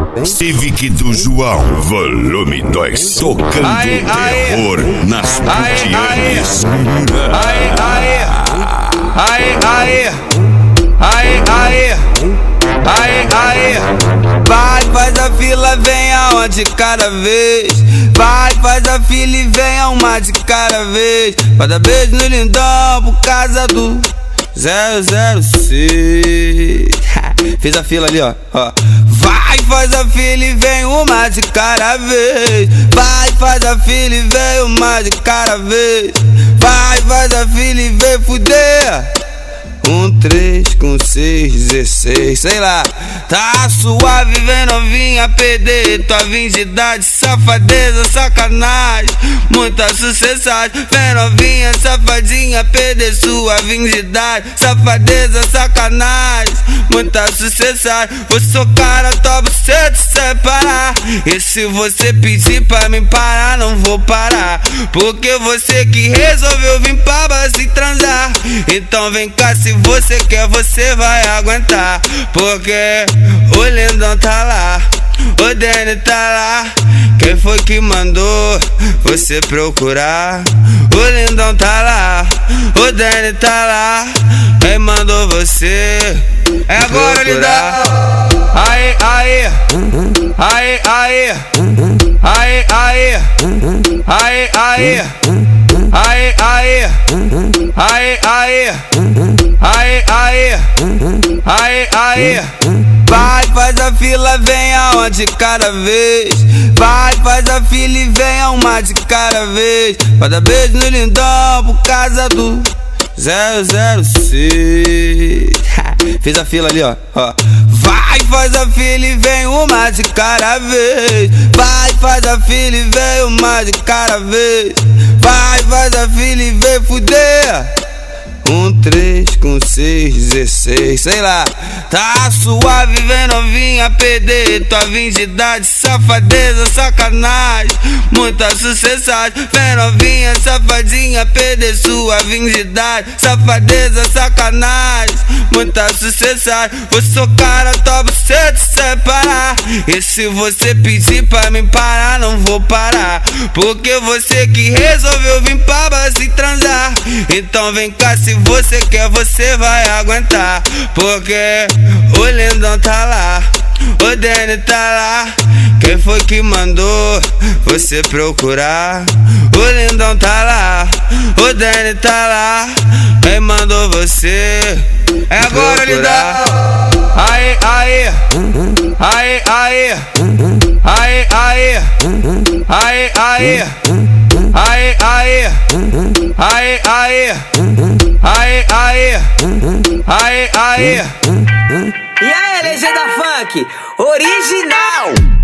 Civic do João, volume 2, tocando terror nas Putianes. Vai, faz a fila, venha uma de cada vez. Vai, faz a fila e venha uma de cada vez. Vai dar beijo no lindão por causa do 006. Fiz a fila ali, ó. Vai, faz a fila e vem uma de cada vez. Vai, faz a fila e vem uma de cada vez. Vai, faz a fila e vem fuder. 3 com 6, 16, sei lá. Tá suave, vem novinha perder tua virgindade. Safadeza, sacanagem, muita sucessagem. Vem novinha, safadinha, perder sua virgindade. Safadeza, sacanagem, muita sucessagem. Vou socar a tua buceta sem parar. E se você pedir pra mim parar, não vou parar. Porque você que resolveu vir pra base e transar. Então vem cá, se você quer, você vai aguentar. Porque o lindão tá lá, o Danny tá lá. Quem foi que mandou você procurar? O lindão tá lá, o Danny tá lá. Quem mandou você é agora, lindão. Aê, aê, aê, aê, aê, aê, aê, aê, aê, aê, aê, aê, aê, aê, aê, aê. Vai, faz a fila, venha uma de cada vez. Vai, faz a fila e venha uma de cada vez. Vai dar beijo no lindão por causa do 006. Fiz a fila ali, ó. Vai, faz a fila e vem uma de cada vez. Vai, faz a fila e vem uma de cada vez. Vai, faz a fila e vem fuder. 3 com 6, 16, sei lá. Tá suave, vem novinha perder tua virgindade. Safadeza, sacanagem, muita sucessagem. Vem novinha, safadinha, perder sua virgindade. Safadeza, sacanagem, muita sucessagem. Vou socar a tua buceta sem parar. E se você pedir pra mim parar, não vou parar. Porque você que resolveu vir pra base e transar. Então vem cá, se você quer, você vai aguentar. Porque o lindão tá lá, o Danny tá lá. Quem foi que mandou você procurar? O lindão tá lá, o Danny tá lá. Quem mandou você é agora, lindão. Aê, aê, aê, aê, aê, aê, aê, aê, aê, aê, aê, aê, aê, aê, aê, aê. E aí, legenda funk original.